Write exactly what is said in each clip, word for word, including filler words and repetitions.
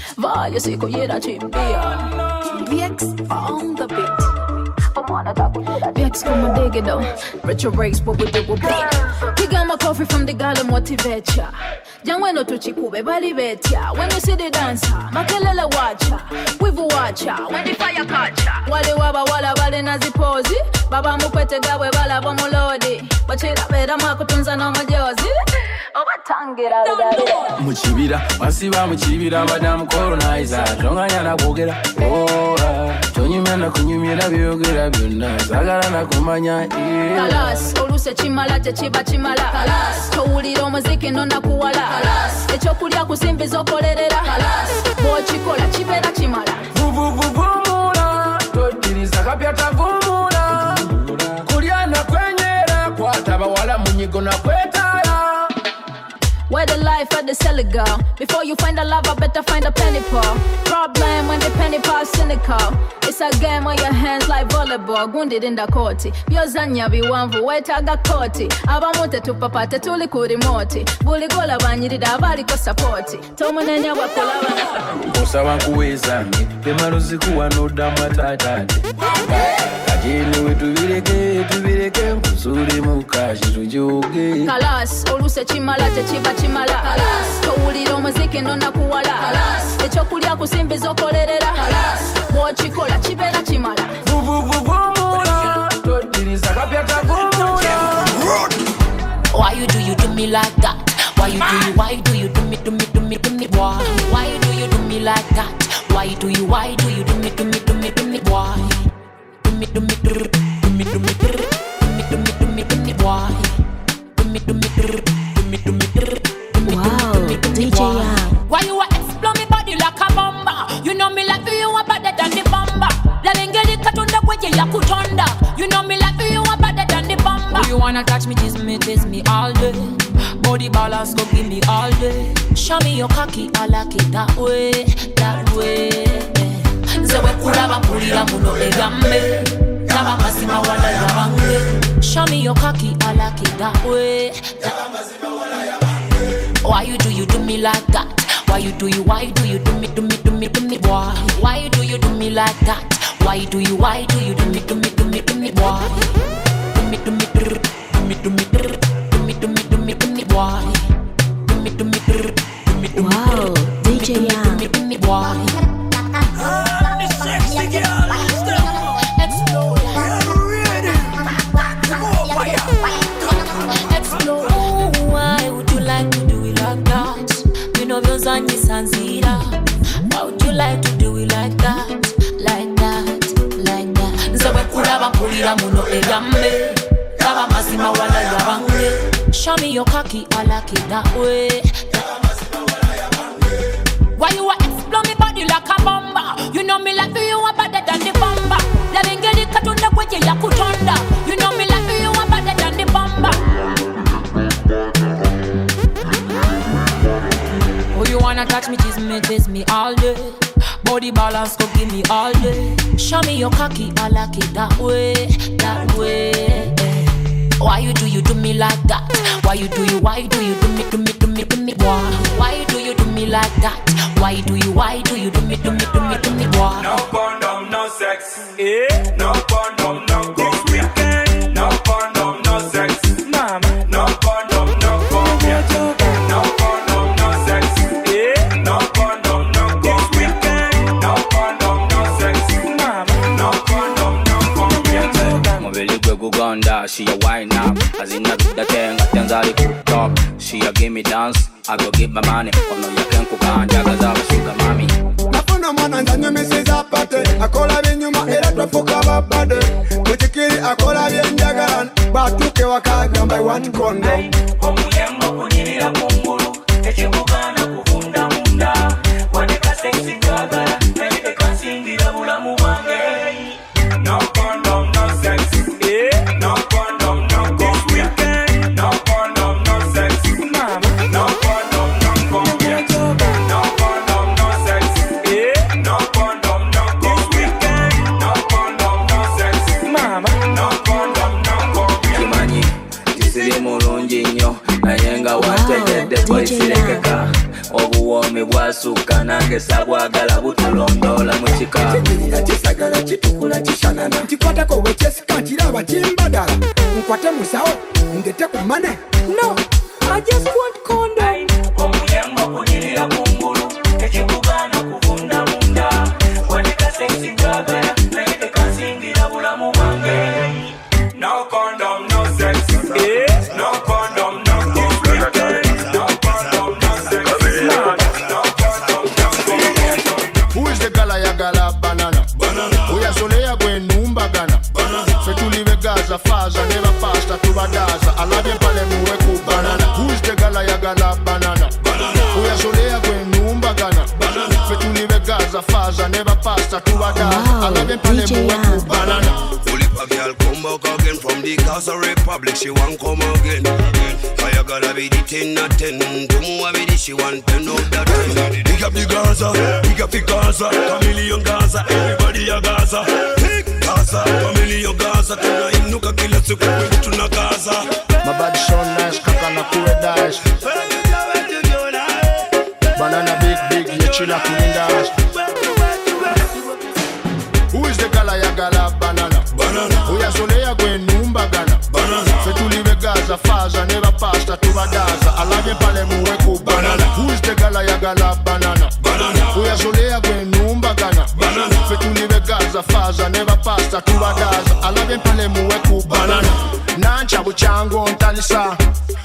Vale, siku yera chimbia. V X on the beat. V X come dig it though. Retro breaks, what we do will be. We got my coffee from the gala motivate ya. Young when no tuchikube bali betia. When you see the dancer, makelele watcha. Wivu watcha. When the fire catcha. Wale waba wala wale nazipozi. Baba mukwete gawe bala bomolodi. Bachira bera makutunza no majozi. Obatangira dada. Muchibira, wasiba muchibira madam colonizer. Tonganya na kugera. Oh, tonyimena kunyumira byogera byonna. Sagala na kumanya. Kalas, oluse chimala chiba chimala. Kalas, towulira omuziki nonna kuwala. Kalas, ekyokulya kusimbiza okolerera. Kalas, bw'okikola kibeera kimala. Vuvuvuvumula, todiriza kapyata vumula. Kulya na kwenyera, kwata bawala munyigo na kwetaya. Where the life at the cellar go. Before you find a lover, better find a penny pal. Problem when the penny pal cynical. It's a game on your hands like volleyball. Wounded in the court. Byozanya biwanvu wetaga koti. Abamote tupapate tuli kuri moti. Buli gola banyirida abali ko support. Tomunenya wakola bana. Osaba kuweza. Temaruzi kuwa no dama tatati. Kajini wetu bireke, tubireke kusuri mukashi tujuge. Kalas, oluse chimala chiba chimala. Kalas, towulira omuziki nonna kuwala. Kalas, ekyokulya kusimbiza okolerera. Kalas, bw'okikola kibeera kimala. Vuvuvuvumula, todiriza kapyata vumula. Why you do you do me like that? Why you do you, why you do you do me, do me, do me, do me, why? Why you do you do me like that? Why you do you, why do you do me, do me, do me, do me, why? Do me, do me, do me, do me, do me, do me, do me, do me, do me, why? Do me, do me, do me, do me, do me. Wow, D J Young. Why you a explode me body like a bomba? You know me like you are better than the bomba. Let me get it cut on the way you kutonda. You know me like you are better than the bomba. Oh, you wanna touch me, kiss me, kiss me all day. Body balance go give me all day. Show me your cocky, I like it that way, that way. Zewe kuraba pulira muno egambe. Naba masima wala yabange. Show me your cocky, I like it that way. Why you do you do me like that? Why you do you, why do you do me, do me, do me, do me, why? Why you do you do me like that? Why do you, why do you do me, do me, do me, do me, why? Do me, do me, do me, do me, do me, do me, do me, do me, why? Do me, do me, do me, do me, wow, D J Young. Do me, do me, why? The sexy girl, Explode. Explode. Oh, why would you like to do it like that? You know those are Sanzira. Why would you like to do it like that? Like that, like that. Zewe kuraba pulira muno egambe. Kaba masima wala yabange. Show me your cocky, I like it that way. Why you a explode me body like a bomba? You know me like you are better than the bomba. Let me get it cut on the way you kutonda. You know me like you are better than the bomba. Oh, you wanna touch me, kiss me, kiss me all day. Body balance go give me all day. Show me your cocky, I like it that way, that way. Why you do you do me like that? Why you do you, why do you do me, do me, do me, do me, why? Why do you do me like that? Why do you, why do you do me, do me, do me, do me, why? No condom, no sex. Yeah. No condom, no this weekend. No condom, no sex. Mama. No condom, no condom. No condom, no sex. Yeah. No condom, no this weekend. No condom, no sex. Mama. No condom, no condom. Mobile gwe Uganda, she a wine up. As in that thing, Tanzali cook top. She a give me dance, I go get my money. Oh no, you can't cook and jagaza, sugar mommy. Nafuna mwana njanye mesiza pate. Akola binyuma era twafuka babade. Muchikiri akola byenjagalan. Batuke wakagamba one condom. omuyembo kunyirira kungulu. Ekibugana kuvunda munda. Wadeka sexy twagala. Nayite kansingira bulamu bwange. No condom, no sex. Yeah. No condom, no this weekend. No condom, no sex. Mama. No condom, no condom. No condom, no sex. Yeah. No condom, no this weekend. No condom, no sex. Mama. No condom, no condom. Kimanyi, tisiri mulungi nnyo. Naye nga wategedde boys bwaka obuwoomi bwasuka nange sabwagala butulondoola mu kika kinyirira kisagala kitukula kishanana nkikwatako wekyesika nkiraba kimbadala nkwate musawo ndete ku mane no I just want condom omuyembo kunyirira kungulu ekikugana kuvunda munda wandika sexy njagala naye tekansingira bulamu bwange. No condom, no sex. Yeah. No condom, no condom. No condom, no sex. No condom, no condom. Who is the gala ya gala banana? Banana. Uya solea gwe numba gana. Banana. Fetuli vegaza faza never pasta tubadaza. Alabye pale muwe ku banana. Who is the gala ya gala banana? Banana. Uya solea gwe numba gana. Banana. Fetuli vegaza faza never pasta tubadaza. Alabye pale muwe ku banana. A girl come back again from the Gaza Republic, she want come again. I gotta be the ten or ten, to move with it, she want ten out that ten. Big up the Gaza, big up the Gaza, Chameleon Gaza, everybody a Gaza. Big Gaza, Chameleon Gaza, tuna inuka kila siku kwetu tuna Gaza. My body so nice, kaka na kuwe dash. Banana big big, ye chila kulindash. Who is the gala ya gala banana? Banana. Uya solea gwe numba gana. Banana. Fetuli vegaza faza never pasta tubadaza. Alabye pale muwe ku banana. Who is the gala ya gala banana? Banana. Uya solea gwe numba gana. Banana. Fetuli vegaza faza never pasta tubadaza. Alabye pale muwe ku banana. Nancha buchango ntalisa.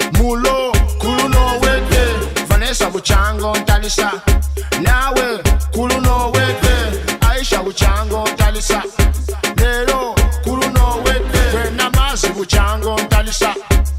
Mulo kulu no wete. Vanessa buchango ntalisa. Nawe kulu no wete. Aisha buchango ntalisa. Lero kulu no wete. Kwena mazi buchango ntalisa.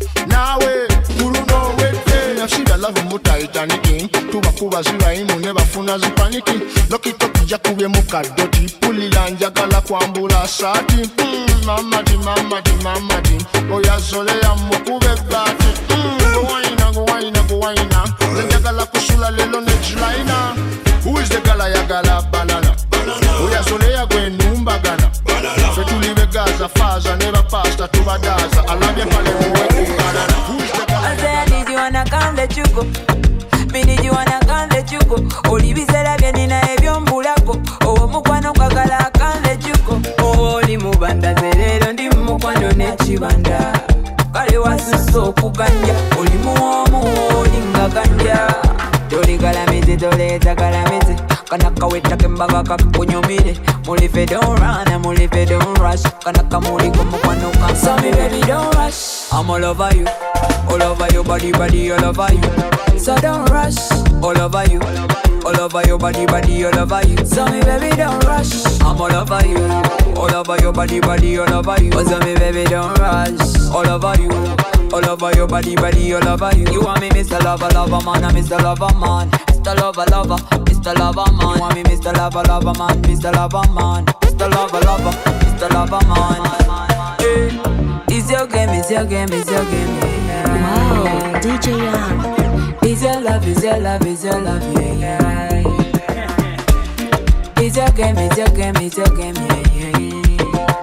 Nawe kulu no wete. Nafsida love mutaitani king. Tuba kuba ziwa imu neba funa zipaniki. Loki toki jakube mukadoti. Puli lanjagala kwambula sati. Mm, mama di mama di mama di. Oya zole ya mukube bati. Mm, go waina go waina go waina. Zenjagala kusula lelo nejlaina. Who is the gala ya gala banana? Uya solea gwe numba gana. Fetuli vegaza faza never pasta tubadaza. Alabye pale muwe ku banana. Who is the gala? I say I need you and I can't let you go. Me need you and I can't let you go. Oli bisera byenina ebyombulako. Owo mukwano kwagala I can't let you go. Oli mubanda zerero ndi mukwano nekibanda. Kale wasuso okuganja. Oli muwomu oli nga ganja. Toli kalamizi toleta kalamizi. Kanaka weta kembaga kakunyumire. Mulife don't run and mulife don't rush. Kanaka muli kumukwano kanka. So me baby don't rush. I'm all over you. All over your body, body, all over you. So don't rush. All over you. All over your body, body, all over you. So me baby don't rush. I'm all over you. All over your body, body, all over you. So me baby don't rush. All over you. All over your body, body, all over you. You want me Mister Lover, Lover Man, I'm Mister Lover Man. Mister Lover, Lover, Mister Lover Man. You want me Mister Lover, Lover Man, Mister Lover Man. Mister Lover, Lover, Mister Lover Man. Hey, it's your game, it's your game, it's your game. Yeah. Wow, D J Young. It's your love, it's your love, it's your love, yeah, yeah. It's your game, it's your game, it's your game, yeah, yeah, yeah.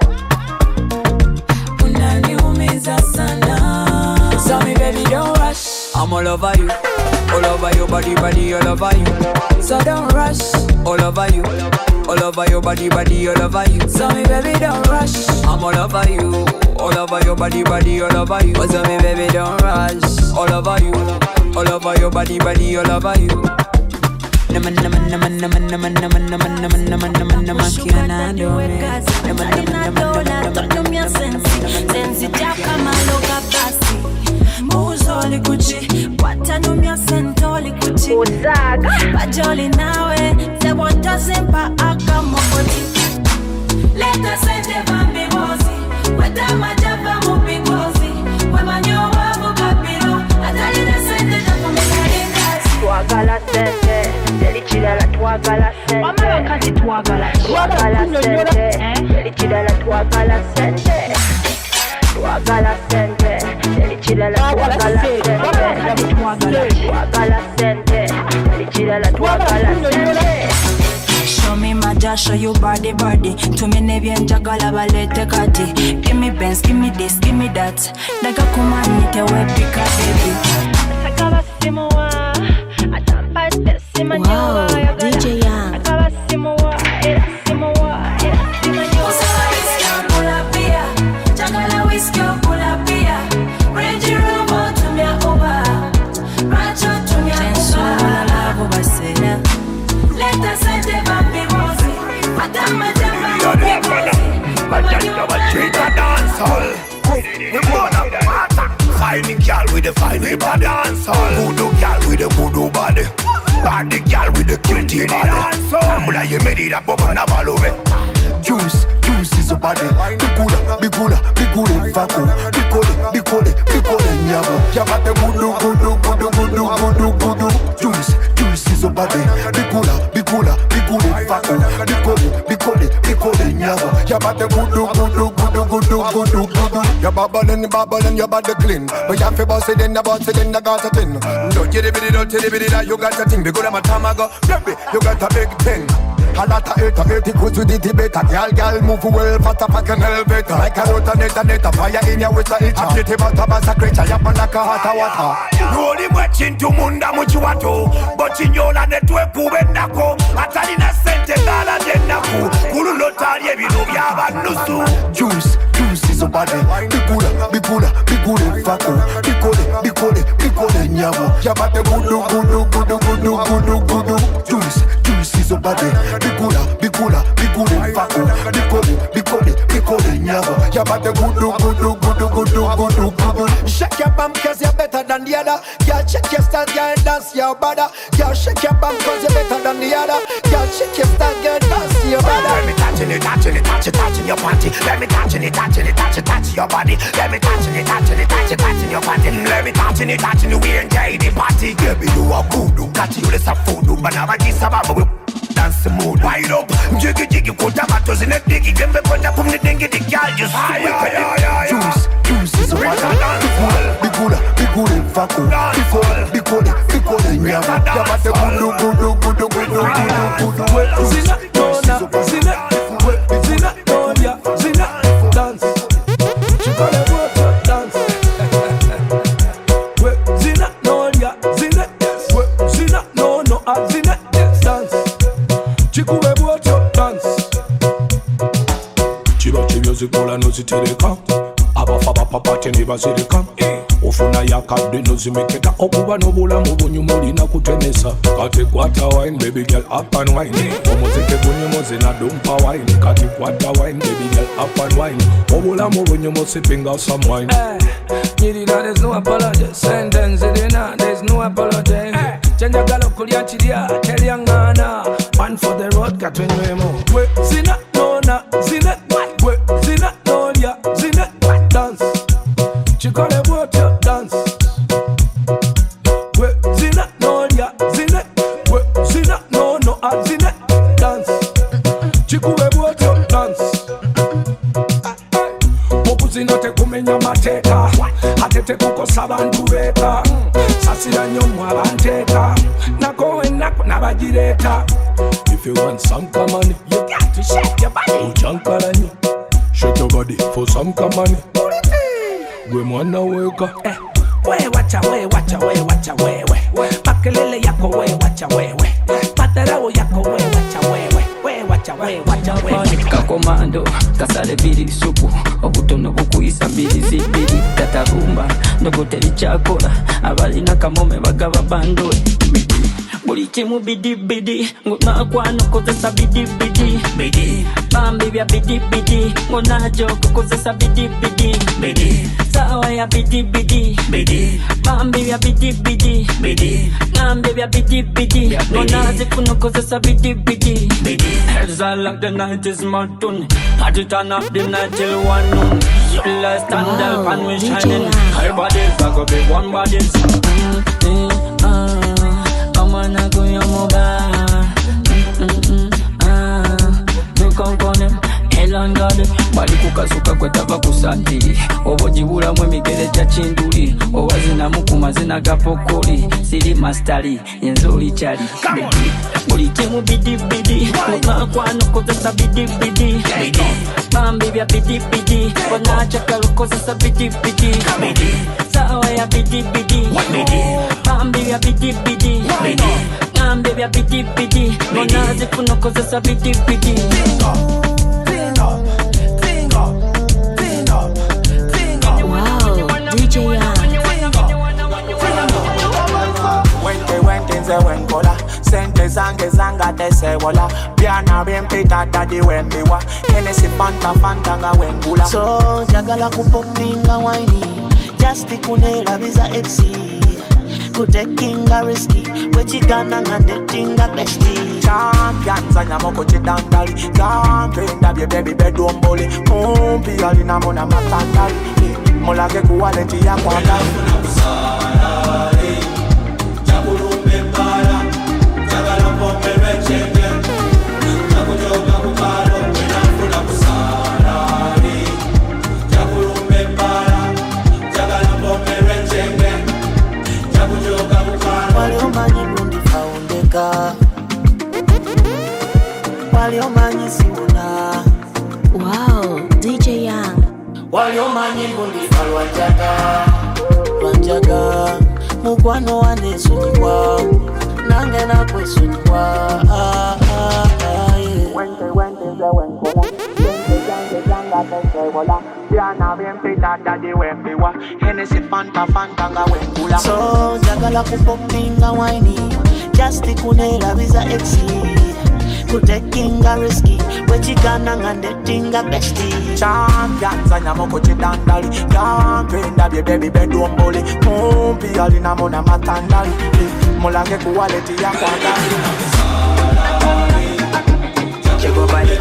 Unaniumiza sana. So me baby don't rush. I'm all over you. All over your body, body, all over you. So don't rush. All over you. All over your body, body, all over you. So me baby don't rush. I'm all over you. All over your body, body, all over you. So me baby don't rush. All over you. All over your body, body, all over you. Naman naman naman naman naman naman naman naman naman naman naman kiana do me. Naman naman naman naman naman naman sensi sensi jaka maloka basi. Muzoli kuchi, watano mia sentoli kuchi. Uzaga, bajoli nawe, se wata sempa aka mokoti. Leta sente vambi bozi, wata majava mupigozi. Wema nyowa mukapiro, atali na sente na kumekaringazi. Tuagala sente, delichida la tuagala sente. Wama wakati tuagala tuagala sente, delichida la tuagala sente. Tuagala sente, delichida la tuagala sente. Tuagala sente, delichida la tuagala sente. Show me my dash, show you body body. To me nebyen jagala balete kati. Give me pens, give me this, give me that. Daga kumani te we pika baby. Sakala simuwa, Wow, D J Young. Find the girl with the fine body, voodoo girl with the voodoo body, body girl with the cutie body. Mula you made it up over na balove. Juice, juice is a body. Bigula, bigula, bigula, vaco. Bigole, bigole, bigole, nyabo. Yaba the voodoo, voodoo, voodoo, voodoo, voodoo, voodoo. Juice, juice is a body. Bigula, bigula, bigula, vaco. Bigole, bigole, bigole, nyabo. Yaba the voodoo, voodoo, voodoo, voodoo, voodoo, voodoo. Your bubbling, bubbling, your body clean. But you have to boss it in the boss it in the got a thing. Don't get it, don't get it, that you got a thing. Because I'm a tamago, baby, you got a big thing. A lot of hate, hate, it goes with it better. Girl, girl, move well, faster, pack an elevator. Like a rotonator, nator, fire in your waist, itch. A pretty butter, bass, a creature, yap, and like a hot water. Roll him watching to munda, muchuato. But in your land, it will go and nako. Atalina sente, dala, denaku. Kulu lotarie, vino, yaba, nusu. Juice, juice is a body. Bigula, bigula, bigula, vaco. Bigole, bigole, bigole, nyabo. Yaba, the gudu, gudu, gudu, gudu, gudu, gudu. Juice, juice is a body. Bigula, bigula, bigula, vaco. Bigole, bigole, bigole, nyabo. Yaba, the gudu, gudu, gudu, gudu, gudu, gudu. Shake your bum cause you're better than the other. Girl, shake your style, girl, dance your body. Girl, shake your bum cause you're better than the other. Girl, shake your style, girl, dance your body. Let me touching it, touching it, touching it, touching your body. Let me touching it, touching it, touching it, touching your body. Let me touching it, touching it, touching it, touching your body. Let me touching it, touching it, we enjoy the party. Baby, you are voodoo, got you less of voodoo, but now I get some of dance the mood wide up. Jiggy jiggy, put tomatoes in a diggy. Then we put up on the dingy, the girl just swing with it. Juice, juice is a water. Bigula, bigula, vaco. Bigula, bigula, bigula, nyama. Yaba the gudu, gudu, gudu, gudu, gudu, gudu. Zina, dona, zina, zina, dona, zina, dance. She call it water dance. Zina, dona, zina, zina, no, no, zina, dance. Chikuwe bwocho dance. Chiba chibyo zikola nozitereka. Abafa bapapate nibazireka. Ofuna yakadde nozimeketa. Okuba n'obulamu bunyumu olina kutemesa. Kati kwata wine, baby girl up and wine. Omuzike bunyumu zina dumpa wine. Kati kwata wine, baby girl up and wine. Obulamu bunyumu sipping out some wine. Nyirira, there's no apology. Sentence it in, there's no apology. Chenja galo kulya chirya, telia ngana. One for the road, katwenywemo. We zina, nona, zina. We zina, nonya, zina. Dance. Chikole water dance. We zina, nonya, zina. We zina, no, no, a zina. Dance. Chikule water dance. Mokuzina te kumenya mateka. Atete kukosa bantu beka. Sasira nyomu abanteka. Nako enako nabajireta. If you want some money, you got to shake your body. Ujankarani, shake your body for some money. We mwana weka. Eh, we wacha we wacha we wacha we we. Makelele yako we wacha we we. Patarao yako we wacha we we. We wacha we wacha we. Kakomando, kasale biri supu. Obutono bukuyisa mbiri zibiri. Tatarumba, ndogoteri chakora. Abalina kamome bagaba bandoe. Buli chimu bidi bidi. Nguna kwano kozesa bidi bidi. Bidi. Bambi bya bidi bidi. Nguna joko kozesa bidi bidi. Bidi. Sawa ya bidi bidi. Bidi. Bambi bya bidi bidi. Bidi. Ngambi bya bidi bidi. Nguna zikuno kozesa bidi bidi. Bidi. As I like the night is modern. I to turn up the night till one noon. Let's stand up and we shining. Everybody's gonna be one body's. Come on, I go your mobile. Ah, look on them. Elan garden. Bali kukasuka kwetava kusantiri. Obojibula mwe migere cha chinduli. Owazina mukuma zina gapokoli. Siri mastari, yenzoli chali. Buli timu bidi bidi. Kuna kwano kozesa bidi bidi. Bambi bya bidi bidi. Wana chakalo kozesa bidi bidi. Sawa ya bidi bidi. Bambi bya bidi bidi. bya bidi bidi Mona zifuna kozesa bidi bidi Wow, D J Young. Wente wente nze wenkola sente zange zanga tesewola byana byempita dadi wembiwa Hennessy fanta fanta nga wengula So jagala kupopinga waini just kunela biza exi kutekinga risky wechigana nga datinga bestie champions anyamoko chidandali zampenda bye baby bedombole kumpi alina na matandali mulage kuwaleti ya kwandali waliomanyi bundi faundeka waliomanyi siwona. Wow, D J Young. waliomanyi bundi falwanjaga lwanjaga mukwano wanesonyiwa nange nakwesonyiwa ah, ah, ah, yeah. Wente wente nze wenkola sente zange zanga tesewola byana byempita dadi wembiwa Hennessy fanta fanta nga wengula So jagala kupopinga waini just kunela biza exi kutekinga risky wechigana nga datinga bestie champions anyamoko chidandali yampenda bye baby bedombole kumpi alina na matandali mulage kuwaleti ya kwandali Chigo body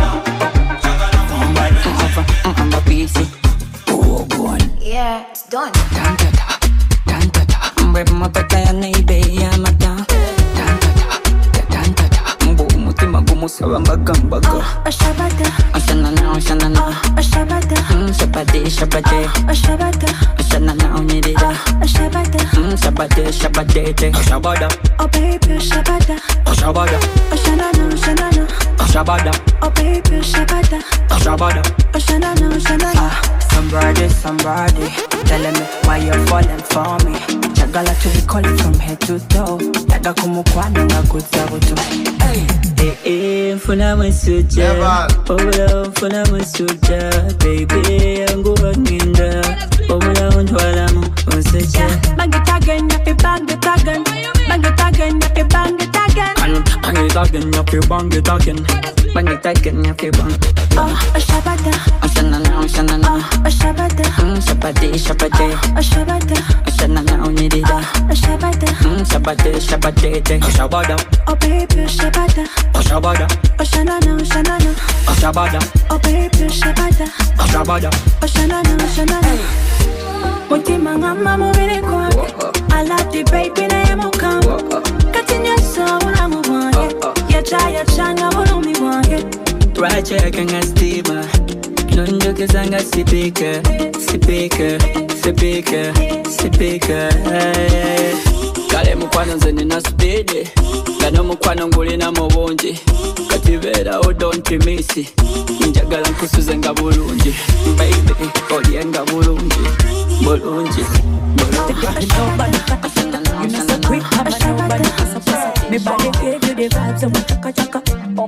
I'm a busy Oh, go on Yeah, it's done. Tantata, tantata Mbebe mapeta ya neibe ya mata Tantata, tantata Mbu mutima gumu sawa mbaga mbaga Ashabata, Ashanana, ashanana Ashabata, Shabade, shabade Ashabata, Ashanana, unirida Ashabata, Shabade, shabade Ashabada, oh baby, Ashabata, Ashabada Ashanana, Ashanana, Ashabada, oh baby, Ashabata, Ashabada Ashanana, Ashanana. Somebody, somebody, telling me why you're falling for me. Jagala to be calling from head to toe. Daga kumukwana nga kutsabutu. Eh eh, funa masuja Obula funa masuja Baby, yangu wakinda Obula untwala mu useja Bang it again, yap it, bang it again. Bang it again, yap it, bang it again. Bang it again, yap it, bang it again. Bang it again, yap it, bang Oh, Ashabata, Ashanana, ashanana Ashabata, Shabade, shabade Ashabata, Ashanana, unirida Ashabata, Shabade, shabade Ashabada, oh baby, Ashabata, Ashabada Ashanana, Ashanana, Ashabada, oh baby, Ashabata, Ashabada Ashanana, Ashanana. Mutima ngama mubiri kwange alati baby naye mukama kati nyoso bulamu bwange yaca yacanga bulumi bwange Rajaka nga stima Nonjokeza nga sipika Sipika, sipika, sipika Kale mukwano nze nina speed Gano mukwano ngulina mu bungi Kati beera o don't miss Njagala nkusuze nga bulungi Baby, olye nga bulungi Bulungi, bulungi You know so quick, I'm a nobody. Me body gave you the vibes, so chaka chaka.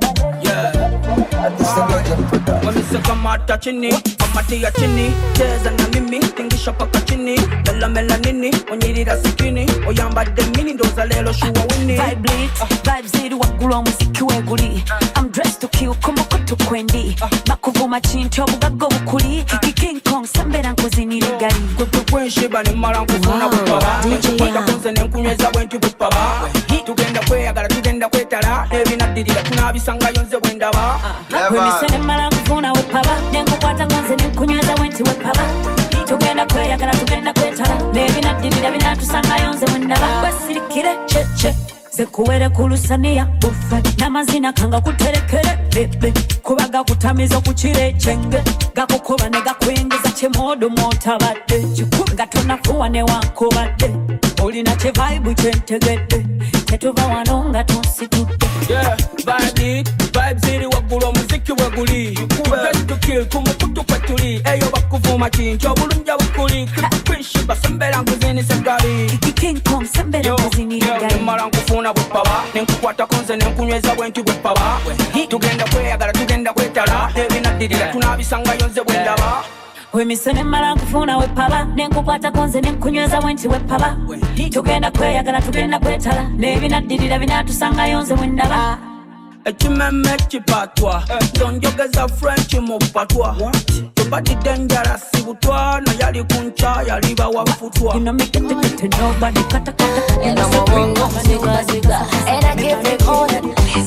Wamesekamata chini amatia chini cheza na mimi tingisha paka chini mela mela nini onyirira sikini oyambadde mini ndoza lelo shuwa wini Vibe lit, vibe ziri wagulwa muziki weguli. I'm dressed to kill, kumukutu kwendi. Makuvuma chinti obugago bukuli. King Kong sambera nkuzinira gali. Kwepe kwenshiba ni mara nkufuna bupaba Kwata kunze nenkunyweza bwentu bupaba Tugenda kweyagala tugenda kwetala Nebinaddirira tunabisanga yonze bwendaba Wemisene mara nkufuna bupaba Nenkukwata ngonze nenkunyweza bwentu bupaba Tugenda kweyagala tugenda kwetala Nebinaddirira binatusanga yonze bwendaba Basirikire cheche Zekuwere kulusania bufe Namazina kanga kuterekere bebe Kubaga kutamiza kuchire chenge Gakukuba nega kwengeza chemodo motabade Chikunga tonafuwa ne wankobade Olina che vibe chentegede Tetuva wanonga tonsitude Yeah, vibe it, vibe ziri wagulwa muziki weguli Ready to kill, kumukutu kwetuli Eyo bakuvuma chinti, obulunja bukuli Kwinshiba sembera nkuzini segali King Kong sembera nkuzini gali mara nkufuna bwepaba nenkukwata konze nenkunyweza bwenti bwepaba tugenda kweyagala tugenda kwetala ebinaddirira tunabisanga yonze bwendaba wemisene mara nkufuna wepaba nenkukwata konze nenkunyweza bwenti bwepaba tugenda kweyagala tugenda kwetala nebinaddirira binatusanga yonze bwendaba ekimeme kipatwa tonjogeza french mu patwa tubadi dangerous butwa no yali kuncha yali bawafutwa you know me get it to nobody kata kata and I'm a bongo ziga ziga and I give it all that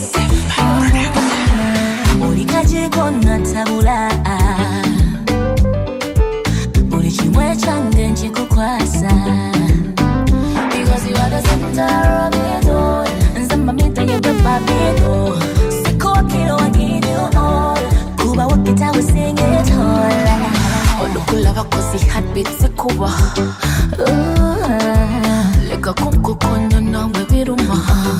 mulikaje konna tabula buli chimwe change nchikukwasa because you are the center of it all nzamba mita yebe babido siko kilo wagido all kuba wakita we sing it all olukula bakozi heartbeats kuba leka kumkukonya nawe biruma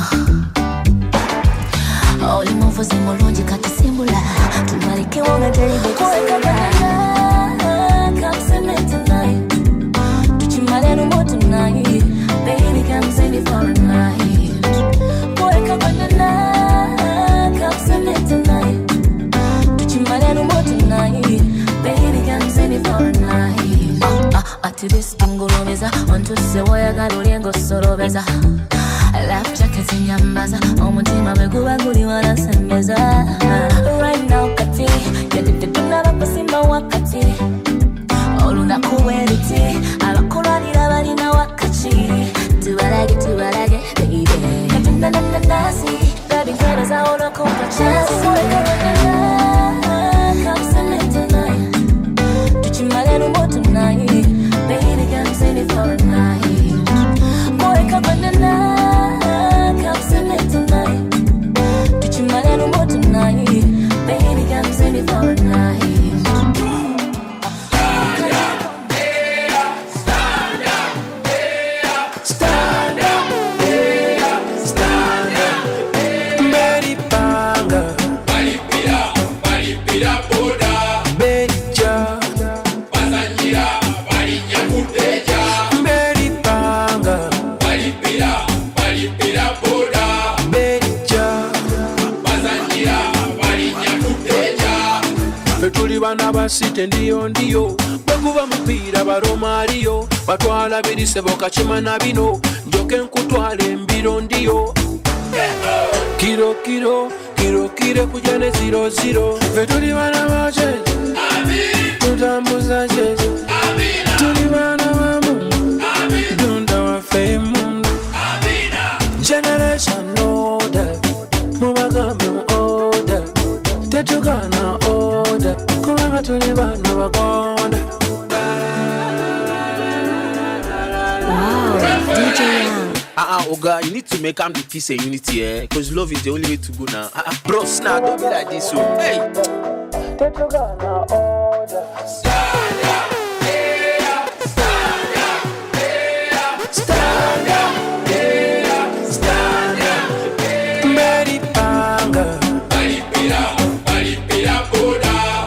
oli muvuzi mulungi kati simbula tumalike wonga jeribe kuwekagana come send me tonight tuchimale rumo tonight baby come send me for a night kuwekagana come send me tonight tuchimale rumo tonight baby come send me for a night ah ah ati this ngolobeza onto se wayagala olengo sorobeza life jacket inyambaza omutima beguba guli wanasembeza right now kati yadde tunaba kusimba wakati olunaku weriti abakulwanira balina wakati tubalage tubalage baby katundananasi baby kweleza olokumpa chance come send me tonight tuchimale rumo tonight baby come send me for a night boy kabanana come send me tonight tuchimale rumo tonight baby come send me for a night Site ndiyo ndiyo baguba mupira baromariyo batwala birise bokachimana bino njoke nkutwale mbiro ndiyo kiro kiro kiro kire kujane zero zero vetuli bana baje amin tutambuza je amin tuli bana mamu amin dunda wa fame amina generation order mubagambe order tetugana order wow, D J Young. Uh-uh, Oga, you need to make am the peace and unity, eh? Because love is the only way to go now. Uh-uh, bros, now don't be like this, so. Hey! Stand up, hey up, stand up, hey up, stand up, hey up, stand up, hey up. Mary Panga, Mary Pira, Mary Pira, Buddha.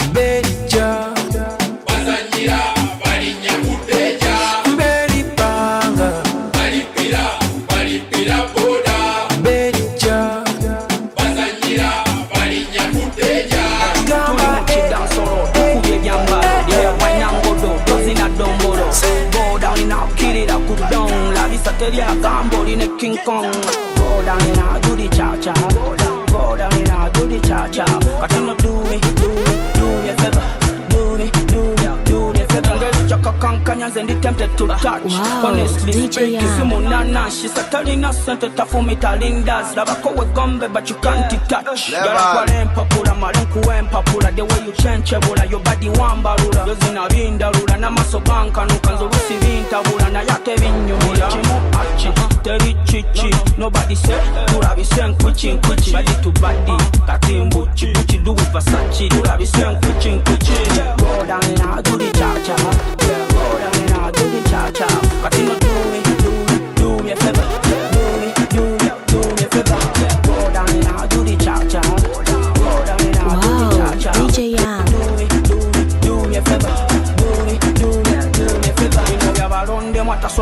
Teria gamble in a King Kong. Go down and I do the cha cha. Go down and I do the cha cha. I cannot do me, do me, do me a favor. Do me, do me, do me a favor. Girls Jaka Kankanyans and they tempted to touch. Wow, honestly D J speaking, Simonana, she's a telling us to for me talindas. Lavako with gumbe, but you can't touch. You're a qualem papula, malenku em papula. The way you change your body one barula. Yozina vinda rula, namaso banka, no kanzo rusivinta bula, na yake vinyo mula. Chichi, nobody say, you have been saying kuchin kuchin, body to body, katimbu, chichi do with Versace, you have been saying kuchin kuchin. Go down and I do the cha cha, go down and I do the cha cha. Katino do me, do me, do me a favor, do me, do me, do me a favor. Go down and I do the cha cha, go down and I do the cha cha. D J Young. Do me, do me, do me a favor, do me, do me, do me a favor. You know you have a run them what a so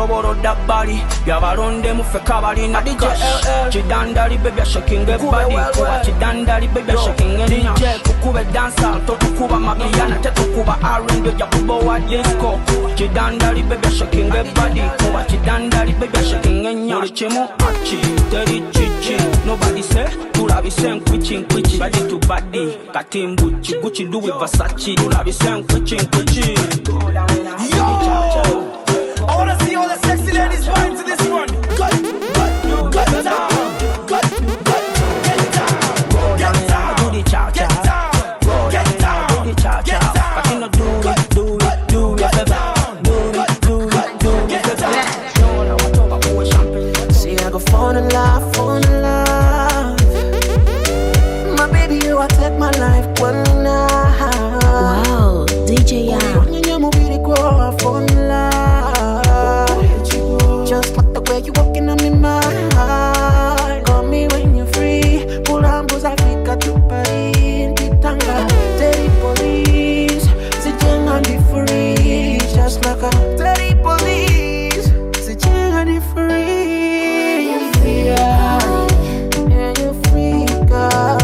toboro dabbali byabalonde mufe kabali na D J L L Chidandali baby shaking the body kuba Chidandali baby shaking D J kukube dancer totukuba mapiana tetukuba R and B ya kubo wa disco Chidandali baby shaking the body kuba Chidandali baby shaking enya chemu achi teri chichi nobody say tulabi sen kwichin kwichi body to body katimbu chiguchi do with Versace tulabi sen kwichin kwichi. Yo, I wanna see all the sexy ladies run to this one. Gut, gut, gut down, gut, gut, get down, get down, do the cha cha, get down, do the cha cha. But you know do it, do it, do it, do it, do it, do it. See I go fall in love, fall in love. My baby, you I take my life one night. Wow, D J Yang. Fall in love. Just like the way you walking on me mind. Call me when you're free. Pulambos Africa to Paris. Titanga, Terry police. Sitting on the free. Just like a Terry police. Sitting on the free. You're free, yeah, you're free, girl.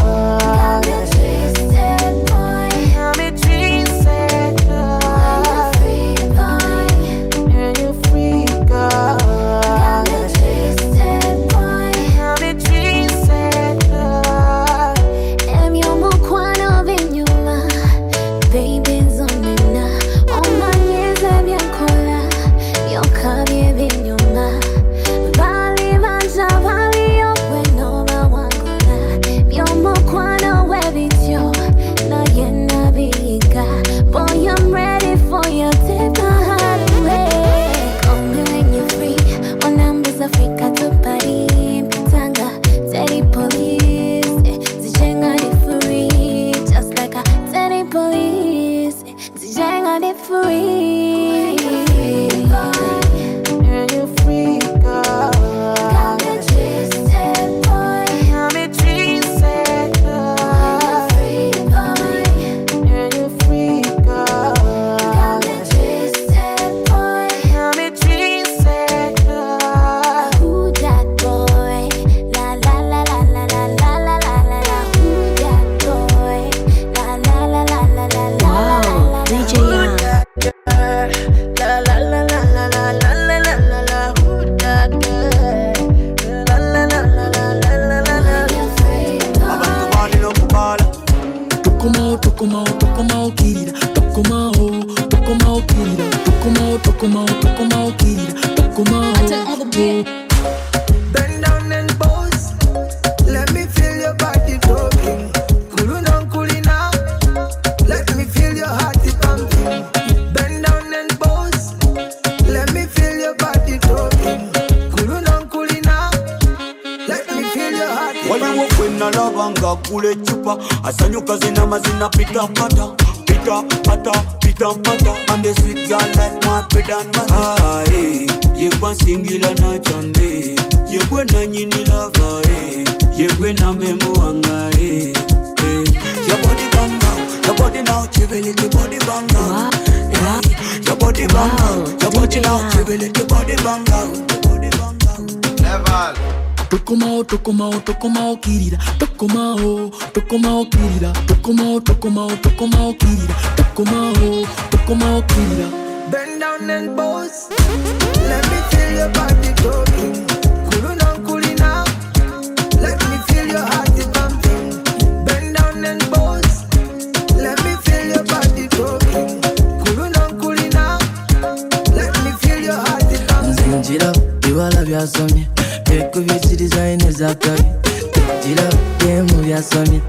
Asanyuka zina mazina pita pata, pita pata, pita pata. And the sweet girl like my pita and butter. Ah, eh, yekwa singila na chande, yekwa na nyini lava, eh, yekwa na memo anga, eh, eh. Your body banga, your body now chiveli, your body banga, eh. Your body banga, your body now chiveli, your body banga, your body banga. Level. Tokomao, tokomao, tokomao kirira. Tokomao, tokomao kirira. Tokomao, tokomao, tokomao kirira. Tokomao, tokomao kirira. Bend down and bounce. Let me feel your body talking. Kuluna kulina. Let me feel your heart pumping. Bend down and bounce. Let me feel your body talking. Kuluna kulina. Let me feel your heart pumping. Zinjira, biwala byasomye. Ekubisiriza ineza kali. Zinjira, yemu byasomye.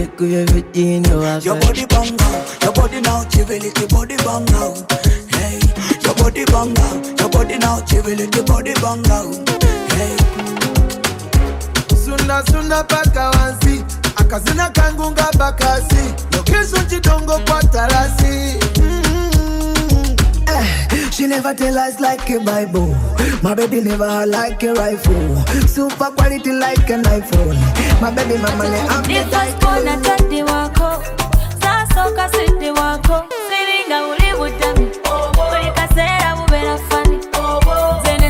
Ekubye wa. Your body bang out, your body now chivili, your body bang out. Hey, your body bang out, your body now chivili, your body bang out. Hey. Sunda sunda paka wansi, akazina kangunga bakasi. Lokezo chidongo kwa tarasi. Mm-hmm. Eh, she never tell lies like a Bible. My baby never like a rifle. Super quality like an iPhone. My baby mama le ampe. This was born at twenty wako. Sasoka sindi wako. Siringa uli butami. Kuli kasera ubera fani. Zene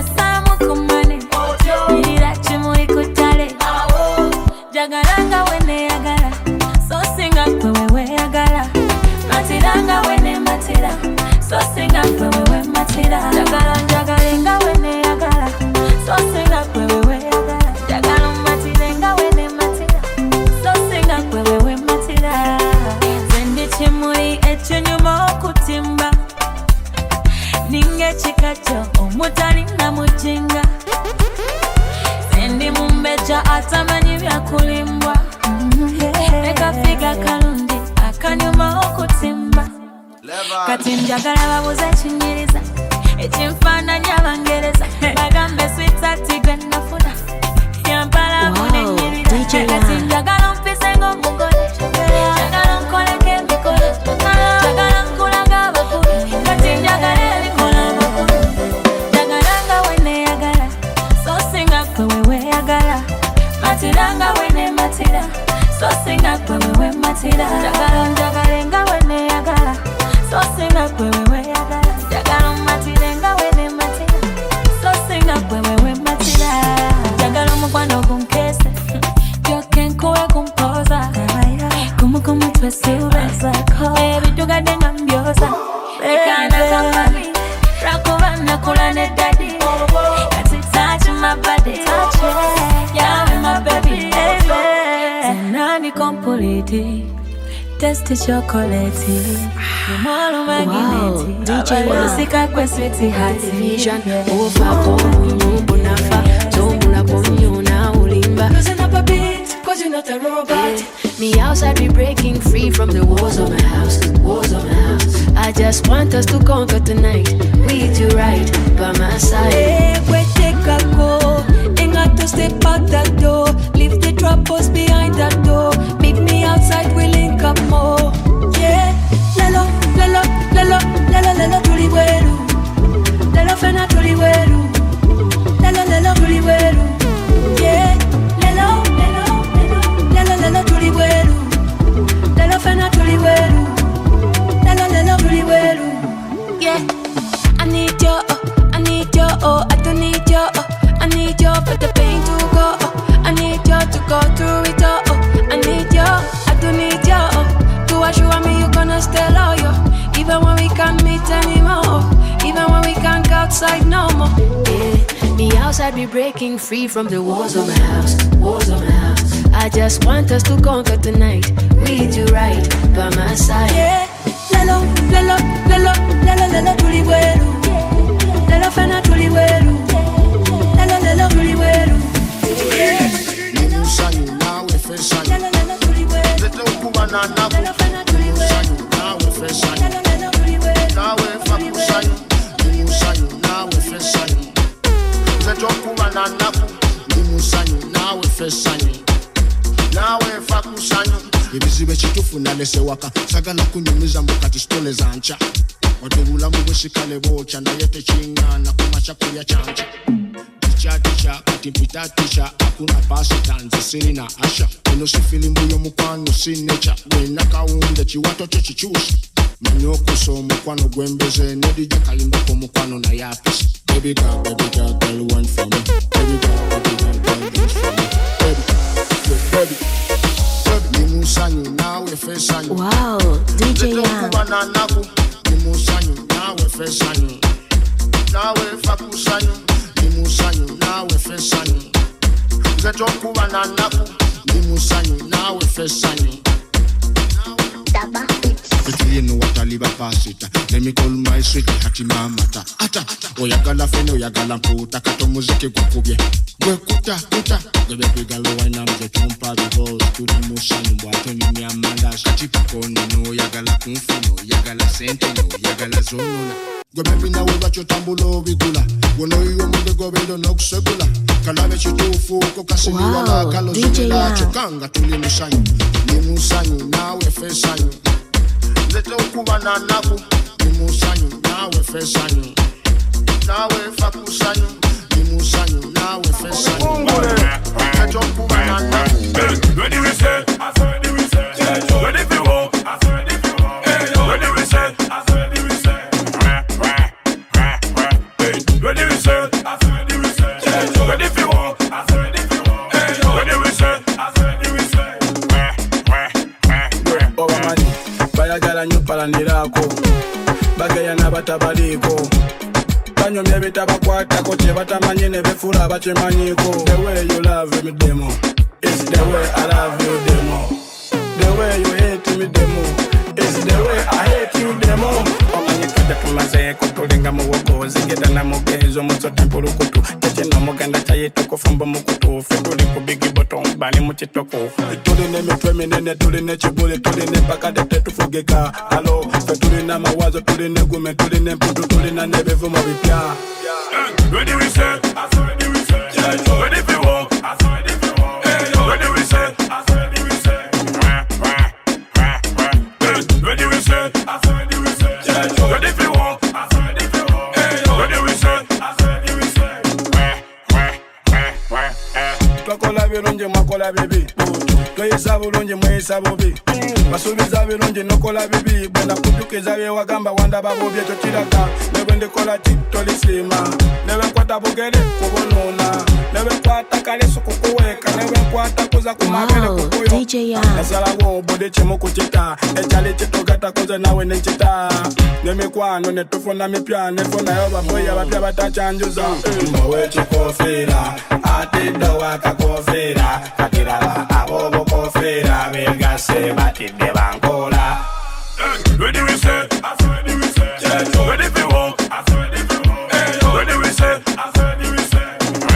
Jagaranga wene yagara, so singa kwewe yagara. Matiranga wene matira, so singa kwewe matira. Jagara jagarenga wene yagara, so singa kwewe yagara. Jagara matirenga wene matira, so singa kwewe matira. Zendi chimuri echo nyuma okutimba, ninge chikacho omutali na mujinga. Zendi mumbeja atamanyi vya kulimbwa, neka figa kalundi akanyuma okutimba. Kati njagala babuze chinyiriza, echimfana nyabangereza. Bagambe sweet ati gwe nafuna, yampala mune nyiriza. Kati njagala mpise ngomugole, njagala nkoleke mikole, njagala nkulaga bakulu, kati njagala ebikola bakulu. Jagalanga wene yagala, so singa kwewe yagala. Matiranga wene matira, so singa kwewe matira. Jagala njagalenga wene yagala, so singa kwewe yagala. Jagala matirenga wene matira, so singa kwewe matira. Jagala mukwano kunkese, joke nkuwe kumpoza. Kumu kumu twesiwe, baby tugadenga mbioza. Ekana kamami, rakuba nakula ne daddy. Kati touch my body, yeah my baby, baby. Zenani complete, taste chocolate. Tomorrow magneti, D J Musika kwe sweetie hearty. Vision over bomu bonafa, tomula komyo na ulimba. Loosen up a bit, cause you're not a robot. Yeah. Me outside be breaking free from the walls of my house, walls of my house. I just want us to conquer tonight. We do right by my side. Hey, we take a go. Ain't got to step out that door. Leave the troubles behind that door. Meet me outside, we link up more. Yeah, lelo, lelo, lelo, lelo, lelo, tuli weru. Lelo fena tuli weru. Lelo, lelo, tuli weru. Yeah, lelo, lelo, lelo, lelo, lelo, tuli weru. Lelo fena tuli weru. Lelo, lelo, tuli weru. Yeah, I need you, oh, I need you, oh, I don't need you, oh, I need you for the pain to go, oh, I need you to go through it, oh, oh, I need you, I don't need you, oh, to assure me you're gonna stay loyal, even when we can't meet anymore, even when we can't go outside no more. Yeah, me outside be breaking free from the walls of my house, walls of my house. I just want us to conquer tonight. We do right by my side. Yeah, lelo, lelo, lelo, lelo, lelo, tuli weru. Lelo fena tuli weru. Lelo, lelo, tuli weru. Yeah, lelo sanyu nawe fe sanyu. Lelo, lelo, tuli weru. Lelo kuba na naku. Lelo fena tuli weru. Nawe fe sanyu. Lelo, lelo, tuli weru. Nawe faku sanyu. Lelo sanyu nawe fe sanyu. Lelo kuba na naku. Lelo sanyu nawe fe sanyu. Nawe faku sanyu. Ibizibe chitufu na lese waka. Sagala kunyumiza mukati stole za ncha. Watubula mubweshikale bocha na yete chinga na kumacha kuya chancha. Ticha ticha katimpita ticha akuna pasi tanzi siri na asha. Ino si filimbu yo mukwano si nature. Wena kaunde chiwato chichushi. Manyoko so mukwano gwembeze. Nedija kalimba ko mukwano na yapis. Baby girl, baby girl, girl one for me. Baby girl, baby girl, girl this for me. Baby, baby, baby. Nimu sanyu nawe fe sanyu. Wow, D J Yang. Nimu sanyu nawe fe sanyu. Nawe faku sanyu. Nimu sanyu nawe fe sanyu. Zeto kuba na naku. Nimu sanyu nawe fe sanyu. Daba Between no wataliba pasita. Let me call my sweetie hati mamata. Ata, oyagala fene oyagala mputa. Kato muziki gukubye. Gwe kuta, kuta. Gwe baby galo wine amze tumpa bibos. Tudi musanyu mwato ni miamanda. Kati kukone no oyagala kumfino. Oyagala sente no oyagala zonona. Gwe baby na weba chotambulo bigula. Wono iyo munde gobendo no kusegula. Kalabe chitufu kokasini wala kalo zimela. Chukanga tuli musanyu. Ni musanyu nawe fe sanyu. Zeto kuba na naku. Ni musanyu nawe fe sanyu. Nawe faku sanyu. Ni musanyu nawe fe sanyu. Zeto kuba na naku. Ready we say, ready we say. Ready for walk, ready for walk. Ready we say, ready we say. Ready we say, ready we say. Ready for walk, ready for walk. Ready we say, ready we say. njagala nnyo palanirako bageya n'abatabaliko banyomya bitabakwatako kye batamanyi ne befuula abakimanyiko. The way you love me demo is the way I love you demo. The way you hate me demo is the way I hate you demo. Omanyikadde tumazeeko tulinga muwogo zigeda na mugenzo musote mpulukutu tekino mugenda kyayita okufumba mukutu ffe tuli ku bigi boto bali mu kitoko. Tulina emitwe minene tulina ekibuli tulina empakade tetufugika alo ffe tulina amawazo tulina egume tulina emputu tulina n'ebivumo bipya. Ready we say, ready we say, ready we walk, ready we walk, ready we say, ready we say, ready we say, ready we say, ready we walk, ready we walk, ready we say, ready we say. Twakola birungi mwakola bibi, tweyisa bulungi mweyisa bubi, basuubiza birungi nokola bibi, bwe nakujukiza bye wagamba wandaba bubi ekyo kiraga ne bwe ndikola kitolisiima ne bwe nkwata bugere kubunuuna ne bwe nkwata kalesu kukuweeka ne bwe nkwata kuza ku mabere kukuyo nasalawo budi kimu ku kita ekyali kitugata kuze nawe nekita n'emikwano ne tufuna mipya nefunayo baboyi abapya batakyanjuza mbowe ekikofiira ate ddo wakakofiira kakiraba ab'obukofiira begase batidde bankola. Ready we say, ready we say, ready we walk, ready we walk, ready we say, ready we say.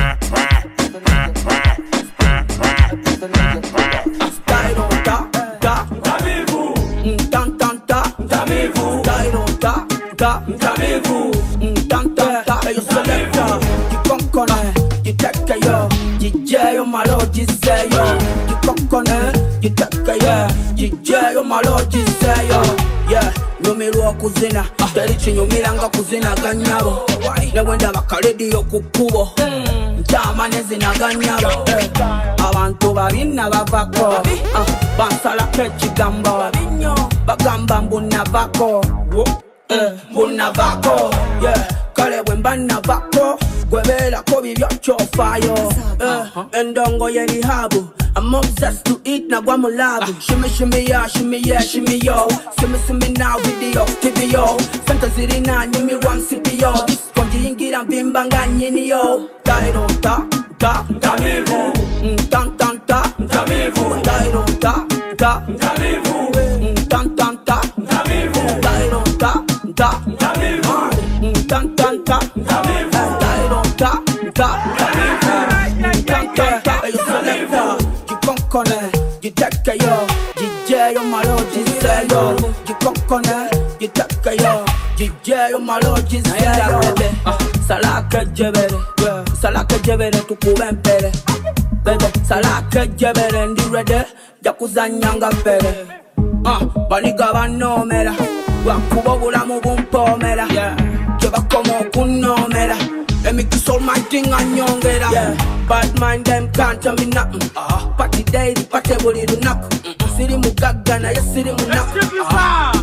Tairo ta ta tabivu, tan tan ta tabivu, tairo ta ta tabivu, tan tan ta. You selector, you conconnect, you take care, you jail my lord, you say yo, you conconnect, you take care, you jail my lord, you say yo. Yeah, nyumirwa kuzina terichi nyumiranga kuzina ganyabo newenda bakalediyo kukubo njama nezina ganyabo abantu babina bavako bansala kekigamba bagamba mbuna vako mbuna vako kale bwemba navako gwebeerako bibyo kyofayo endongo yerihabu. I'm obsessed to eat, now I'm alive. Shimmy, shimmy, yeah, shimmy, yeah, shimmy, yo. Shimmy, shimmy, now, video, T V, yo. Fantasy, now, you me one C P, yo. Spongy, ingi, and bimbanga, nini, yo. Tairo, ta, ta, tamivu. Tan, tan, ta, tamivu. Tairo, ta, ta, tamivu. Tan, tan, ta, tamivu. Tairo, ta, ta, tamivu. Tan, tan, ta, tamivu. Tairo, ta, ta, tamivu. Tan, tan, ta, tamivu. You take care, yo. D J, yo, my lord, you say, yo. You conconnect, you take care, yo. D J, yo, my lord, you say, yo. Salaka jebere, salaka jebere, tu kubempere. Bebe, salaka jebere, ndi rede, yakuza nyanga pere. Ah, baniga bano mera, wakubo bulamu bumpo mera. Jeba komo kuno mera. Let me kiss all my thing and yongera. Yeah, bad mind them can't tell me nothing. Uh, party day, the party body do knock. Siri mugaga na yes siri munak. Ah,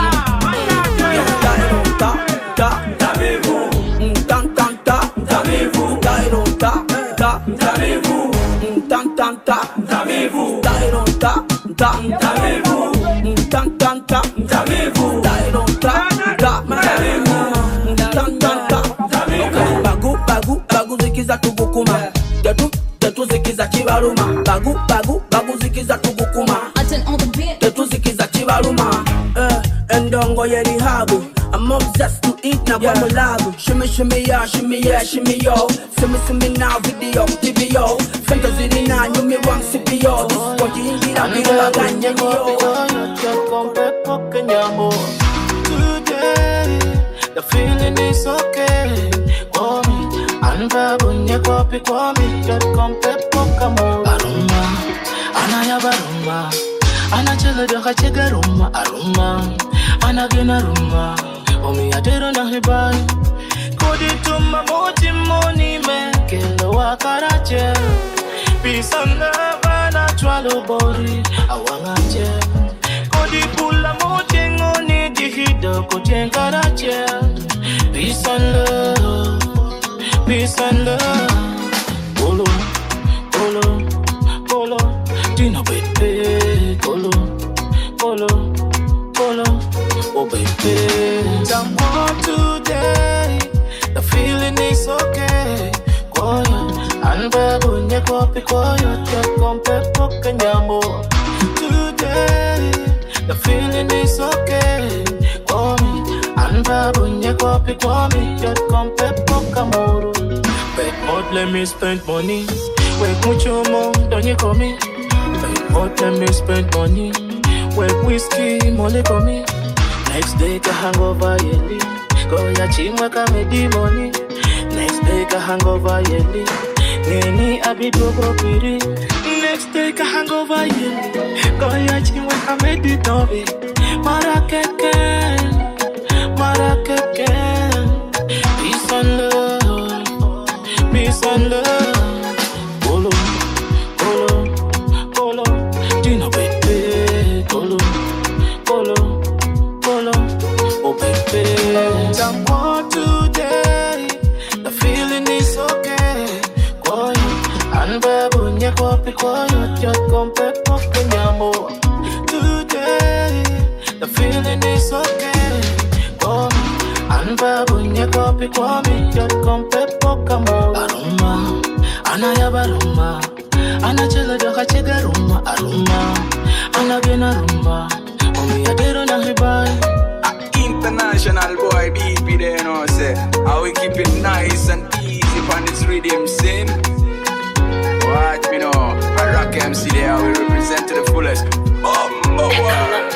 Tairo ta ta tabivu, tan tan ta tabivu. Tairo ta ta tabivu, tan tan ta tabivu. Tairo ta ta tabivu, tan tan ta tabivu. Tairo ta ta tabivu, tan tan ta. Bagu, bagu, bagu zikiza tugukuma. Tetu, tetu zikiza kibaruma. Bagu, bagu, bagu zikiza tugukuma. Tetu zikiza kibaruma. Eh, endongo yeri habu. I'm obsessed to eat na kwa mulabu. Shimmy, shimmy, yeah, shimmy, yeah, shimmy, yo. Shimmy, shimmy, now, video, T V, yo. Fantasy, now, you me one C P, yo. This is what you need, I'm in the gang, yo. Today, the feeling is okay. Anva bunye kopi kwa mi Get kompepo kamo Aruma Anaya baruma Anachele doka chega ruma Aruma Anagena ruma Omi adero na hibai Kodi tuma moti moni me Kelo wakarache Pisanga vana chwalo bori Awangache Kodi pula moti ngoni Dihido kutengarache Peace and love Peace and love, Polo, Polo, Polo, Dino baby, Polo, Polo, Polo, Oh baby, someone today, the feeling is okay. Koyo, anbabu nye kopi koyo, chakompe poke nyambo. Today, the feeling is okay. Komi, anbabu nye kopi komi, chakompe poke moro. Beg out, let me spend money. Wake mucho more, don't you call me? Beg out, let me spend money. Wake whiskey, money for me. Next day, ka hangover yeli. Go ya chimwa kamedi money. Next day, ka hangover yeli. Nini abidogo piri. Next day, ka hangover yeli. Go ya chimwa kamedi novi. Marakeke, marakeke. Peace and love, peace and love. Polo, polo, polo. Dino baby, polo, polo. Oh baby, someone today, the feeling is okay. Koyo, anbabu nye kopi koyo, chakompe poke nyambo. Today, the feeling is okay. Koyo, anbabu nye kopi komi, chakompe poke mo. Aroma, anayaba aroma, anachela doka chega aroma, aroma, anagena aroma. Omi adero na hibai. International boy B P there, you know, say how we keep it nice and easy on this rhythm scene. Watch me know, I rock M C there, how we represent to the fullest. Bumbo